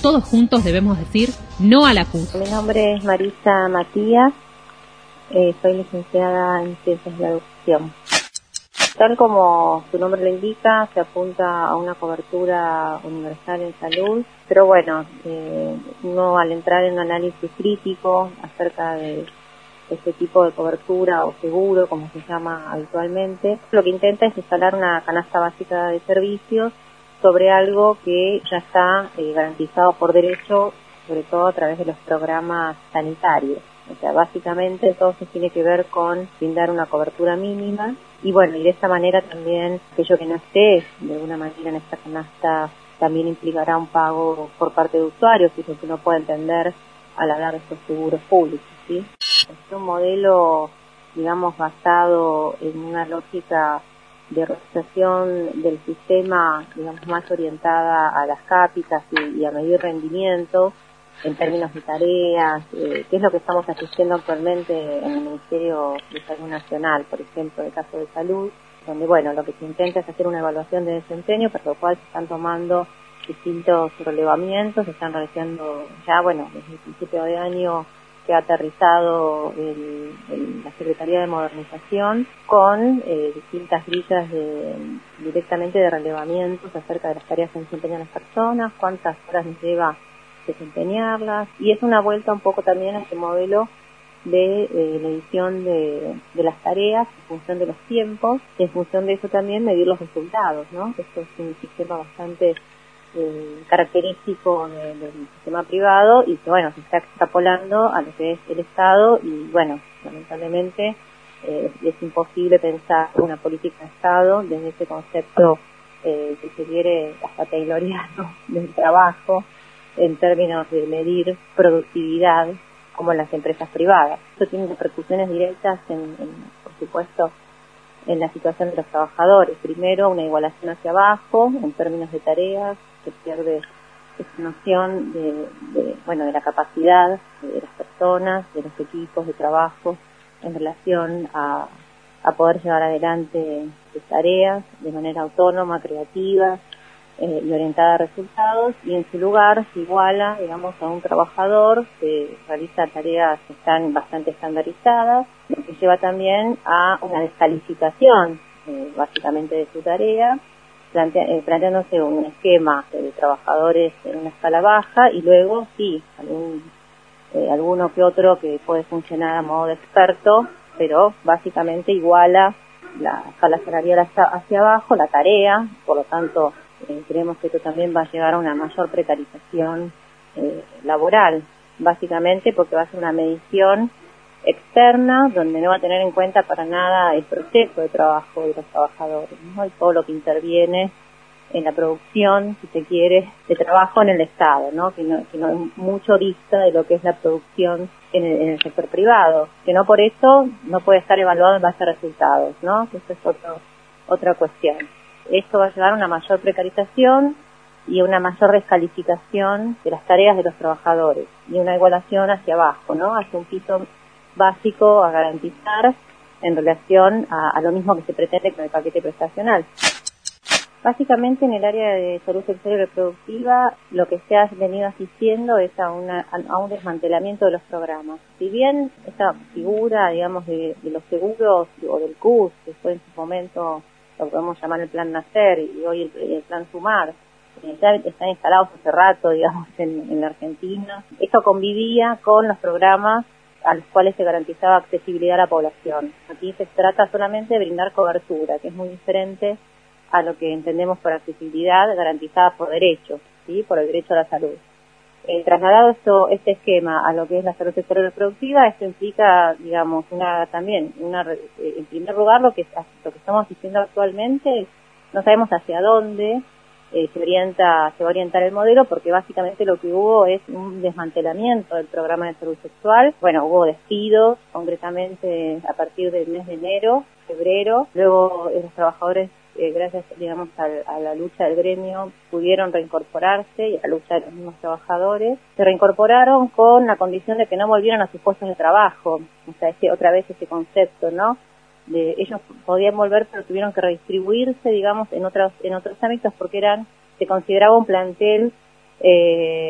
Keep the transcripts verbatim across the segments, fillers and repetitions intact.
todos juntos debemos decir no a la C U S. Mi nombre es Marisa Matías, eh, soy licenciada en Ciencias de la Educación. Tal como su nombre lo indica, se apunta a una cobertura universal en salud, pero bueno, eh, uno al entrar en un análisis crítico acerca de este tipo de cobertura o seguro, como se llama habitualmente, lo que intenta es instalar una canasta básica de servicios sobre algo que ya está eh, garantizado por derecho, sobre todo a través de los programas sanitarios. O sea, básicamente entonces tiene que ver con brindar una cobertura mínima y bueno, y de esta manera también aquello que no esté de alguna manera en esta canasta también implicará un pago por parte de usuarios, y eso que uno puede entender al hablar de estos seguros públicos, ¿sí? Es un modelo, digamos, basado en una lógica de organización del sistema, digamos, más orientada a las cápitas y, y a medir rendimiento en términos de tareas, eh, que es lo que estamos asistiendo actualmente en el Ministerio de Salud Nacional, por ejemplo, en el caso de salud, donde, bueno, lo que se intenta es hacer una evaluación de desempeño, por lo cual se están tomando distintos relevamientos, se están realizando ya, bueno, desde el principio de año que ha aterrizado el, el, la Secretaría de Modernización con eh, distintas grillas de, directamente de relevamientos acerca de las tareas que desempeñan las personas, cuántas horas les lleva desempeñarlas, y es una vuelta un poco también a este modelo de eh, medición de, de las tareas en función de los tiempos, y en función de eso también medir los resultados, ¿no? Esto es un sistema bastante eh, característico de, del sistema privado y que, bueno, se está extrapolando a lo que es el Estado y, bueno, lamentablemente eh, es imposible pensar una política de Estado desde ese concepto eh, que se quiere hasta tayloriano del trabajo, en términos de medir productividad como en las empresas privadas. Esto tiene repercusiones directas, en, en, por supuesto, en la situación de los trabajadores. Primero, una igualación hacia abajo en términos de tareas, se pierde esa noción de, de, bueno, de la capacidad de las personas, de los equipos de trabajo en relación a, a poder llevar adelante sus tareas de manera autónoma, creativa, Eh, y orientada a resultados, y en su lugar se iguala, digamos, a un trabajador que realiza tareas que están bastante estandarizadas, lo que lleva también a una descalificación eh, básicamente de su tarea, plantea, eh, planteándose un esquema de trabajadores en una escala baja y luego sí, algún, eh, alguno que otro que puede funcionar a modo de experto, pero básicamente iguala la escala salarial hacia, hacia abajo, la tarea, por lo tanto Eh, creemos que esto también va a llevar a una mayor precarización eh, laboral, básicamente porque va a ser una medición externa donde no va a tener en cuenta para nada el proceso de trabajo de los trabajadores, ¿no? Y todo lo que interviene en la producción, si se quiere, de trabajo en el Estado, ¿no? Que no, que no es mucho vista de lo que es la producción en el, en el sector privado, que no por eso no puede estar evaluado en base a resultados, ¿no? Eso es otro, otra cuestión. Esto va a llevar a una mayor precarización y una mayor descalificación de las tareas de los trabajadores y una igualación hacia abajo, ¿no? Hacia un piso básico a garantizar en relación a, a lo mismo que se pretende con el paquete prestacional. Básicamente en el área de salud sexual y reproductiva lo que se ha venido asistiendo es a, una, a un desmantelamiento de los programas. Si bien esta figura, digamos, de, de los seguros o del C U S, que fue en su momento lo podemos llamar el plan Nacer y hoy el, el plan Sumar, eh, ya están instalados hace rato, digamos, en, en la Argentina. Esto convivía con los programas a los cuales se garantizaba accesibilidad a la población. Aquí se trata solamente de brindar cobertura, que es muy diferente a lo que entendemos por accesibilidad garantizada por derecho, ¿sí? Por el derecho a la salud. Eh, trasladado esto, este esquema a lo que es la salud sexual y reproductiva, esto implica, digamos, una también, una eh, en primer lugar, lo que lo que estamos asistiendo actualmente, no sabemos hacia dónde eh, se orienta, se va a orientar el modelo, porque básicamente lo que hubo es un desmantelamiento del programa de salud sexual. Bueno, hubo despidos, concretamente a partir del mes de enero, febrero, luego eh, los trabajadores Eh, gracias, digamos, a, a la lucha del gremio, pudieron reincorporarse y a la lucha de los mismos trabajadores. Se reincorporaron con la condición de que no volvieran a sus puestos de trabajo. O sea, ese, otra vez ese concepto, ¿no? De, ellos podían volver, pero tuvieron que redistribuirse, digamos, en otros en otros ámbitos porque eran se consideraba un plantel eh,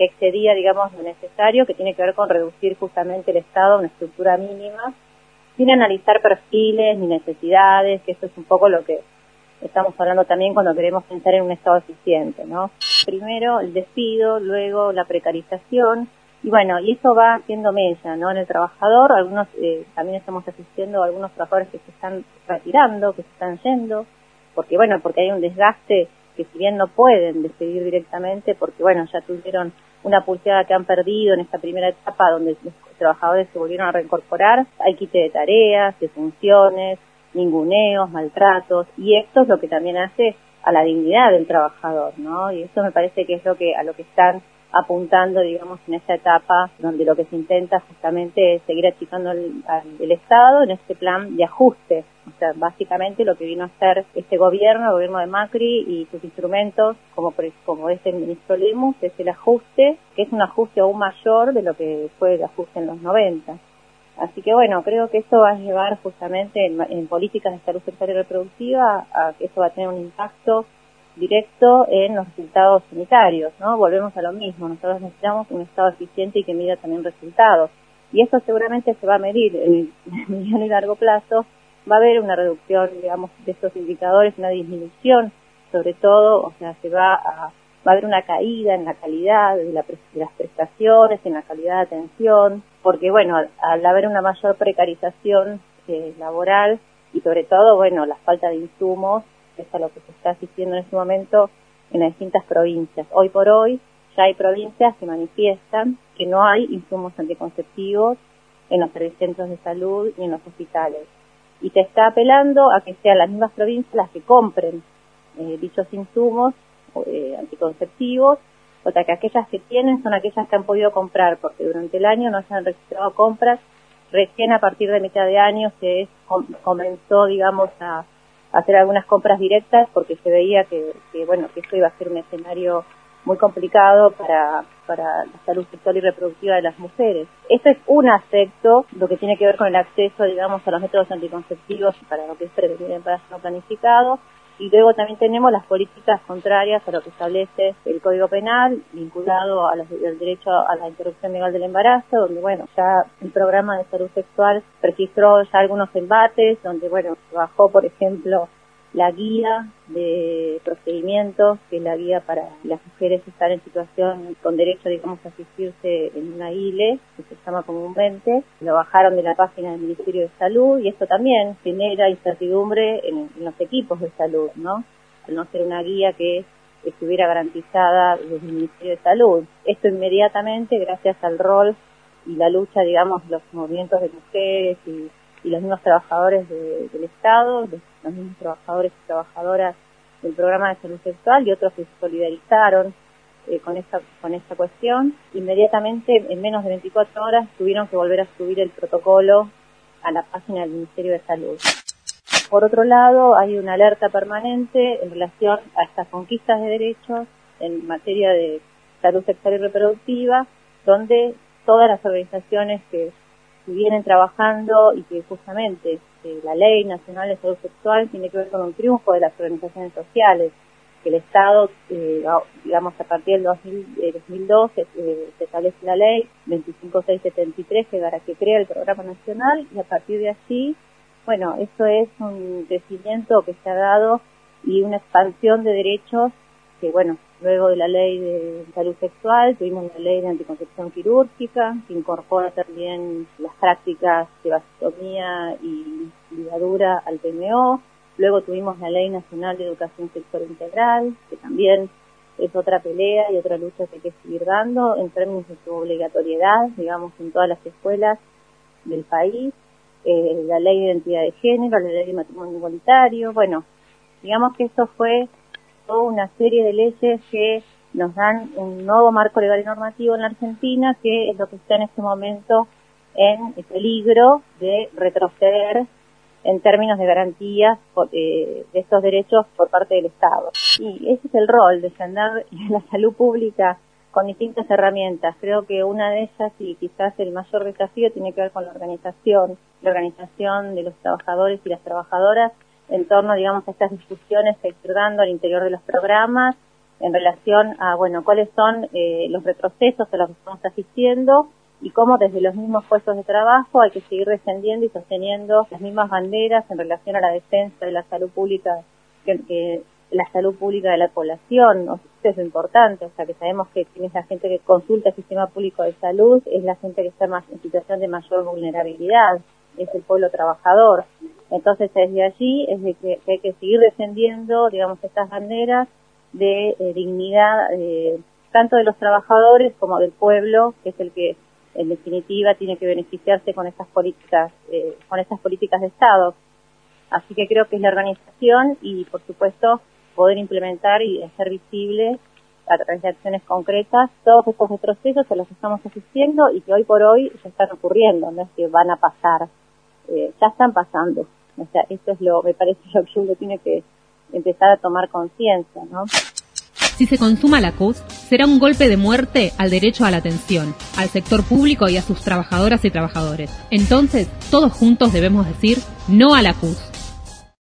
que excedía, digamos, lo necesario, que tiene que ver con reducir justamente el Estado a una estructura mínima, sin analizar perfiles ni necesidades, que eso es un poco lo que estamos hablando también cuando queremos pensar en un Estado eficiente, ¿no? Primero el despido, luego la precarización, y bueno, y eso va haciendo mella, ¿no? En el trabajador, algunos, eh, también estamos asistiendo a algunos trabajadores que se están retirando, que se están yendo, porque bueno, porque hay un desgaste que si bien no pueden despedir directamente, porque bueno, ya tuvieron una pulseada que han perdido en esta primera etapa donde los trabajadores se volvieron a reincorporar, hay quite de tareas, de funciones, ninguneos, maltratos, y esto es lo que también hace a la dignidad del trabajador, ¿no? Y eso me parece que es lo que a lo que están apuntando, digamos, en esta etapa donde lo que se intenta justamente es seguir achicando el, el Estado en este plan de ajuste. O sea, básicamente lo que vino a hacer este gobierno, el gobierno de Macri y sus instrumentos, como como es el ministro Lemus, es el ajuste, que es un ajuste aún mayor de lo que fue el ajuste en los noventa. Así que bueno, creo que esto va a llevar justamente en, en políticas de salud sexual y reproductiva a que esto va a tener un impacto directo en los resultados sanitarios, ¿no? Volvemos a lo mismo, nosotros necesitamos un Estado eficiente y que mida también resultados. Y eso seguramente se va a medir en el mediano y largo plazo, va a haber una reducción, digamos, de estos indicadores, una disminución, sobre todo, o sea, se va a, va a haber una caída en la calidad de, la, de las prestaciones, en la calidad de atención, porque bueno, al, al haber una mayor precarización eh, laboral y sobre todo, bueno, la falta de insumos, es a lo que se está asistiendo en este momento en las distintas provincias. Hoy por hoy ya hay provincias que manifiestan que no hay insumos anticonceptivos en los centros de salud y en los hospitales. Y se está apelando a que sean las mismas provincias las que compren eh, dichos insumos eh, anticonceptivos, o sea que aquellas que tienen son aquellas que han podido comprar, porque durante el año no se han registrado compras. Recién a partir de mitad de año se com- comenzó, digamos, a hacer algunas compras directas porque se veía que, que bueno, que esto iba a ser un escenario muy complicado para, para la salud sexual y reproductiva de las mujeres. Esto es un aspecto, lo que tiene que ver con el acceso, digamos, a los métodos anticonceptivos para lo que es prevenir el embarazo no planificado. Y luego también tenemos las políticas contrarias a lo que establece el Código Penal, vinculado a los, al derecho a la interrupción legal del embarazo, donde, bueno, ya el programa de salud sexual registró ya algunos embates, donde, bueno, bajó, por ejemplo, la guía de procedimientos, que es la guía para las mujeres que están en situación con derecho, digamos, a asistirse en una I L E, que se llama comúnmente, lo bajaron de la página del Ministerio de Salud, y esto también genera incertidumbre en, en los equipos de salud, ¿no? Al no ser una guía que estuviera garantizada desde el Ministerio de Salud. Esto inmediatamente, gracias al rol y la lucha, digamos, los movimientos de mujeres y y los mismos trabajadores de, del Estado, los, los mismos trabajadores y trabajadoras del programa de salud sexual y otros que se solidarizaron eh, con esta con esta cuestión, inmediatamente en menos de veinticuatro horas tuvieron que volver a subir el protocolo a la página del Ministerio de Salud. Por otro lado, hay una alerta permanente en relación a estas conquistas de derechos en materia de salud sexual y reproductiva, donde todas las organizaciones que vienen trabajando y que justamente eh, la Ley Nacional de Salud Sexual tiene que ver con un triunfo de las organizaciones sociales, que el Estado, eh, digamos, a partir del dos mil, eh, dos mil doce eh, se establece la Ley veinticinco mil seiscientos setenta y tres que, que crea el Programa Nacional, y a partir de allí, bueno, eso es un crecimiento que se ha dado y una expansión de derechos que, bueno, luego de la ley de salud sexual tuvimos la ley de anticoncepción quirúrgica, que incorpora también las prácticas de vasectomía y ligadura al P M O. Luego tuvimos la ley nacional de educación sexual integral, que también es otra pelea y otra lucha que hay que seguir dando en términos de su obligatoriedad, digamos, en todas las escuelas del país. Eh, la ley de identidad de género, la ley de matrimonio igualitario. Bueno, digamos que eso fue toda una serie de leyes que nos dan un nuevo marco legal y normativo en la Argentina, que es lo que está en este momento en peligro de retroceder en términos de garantías por, eh, de estos derechos por parte del Estado. Y ese es el rol, defender la salud pública con distintas herramientas. Creo que una de ellas, y quizás el mayor desafío, tiene que ver con la organización, la organización de los trabajadores y las trabajadoras en torno, digamos, a estas discusiones que se están dando al interior de los programas, en relación a, bueno, cuáles son eh, los retrocesos a los que estamos asistiendo y cómo desde los mismos puestos de trabajo hay que seguir defendiendo y sosteniendo las mismas banderas en relación a la defensa de la salud pública, que, que la salud pública de la población. ¿No? Esto es lo importante, o sea, que sabemos que quien es la gente que consulta el sistema público de salud es la gente que está más en situación de mayor vulnerabilidad, es el pueblo trabajador. Entonces, desde allí es de que, que hay que seguir defendiendo, digamos, estas banderas de eh, dignidad, eh, tanto de los trabajadores como del pueblo, que es el que en definitiva tiene que beneficiarse con estas políticas, eh, con estas políticas de Estado. Así que creo que es la organización y, por supuesto, poder implementar y hacer visible a través de acciones concretas todos estos retrocesos a los que estamos asistiendo y que hoy por hoy ya están ocurriendo, no es que van a pasar, eh, ya están pasando. O sea, esto es lo, me parece lo que uno tiene que empezar a tomar conciencia, ¿no? Si se consuma la C U S, será un golpe de muerte al derecho a la atención, al sector público y a sus trabajadoras y trabajadores. Entonces, todos juntos debemos decir no a la C U S.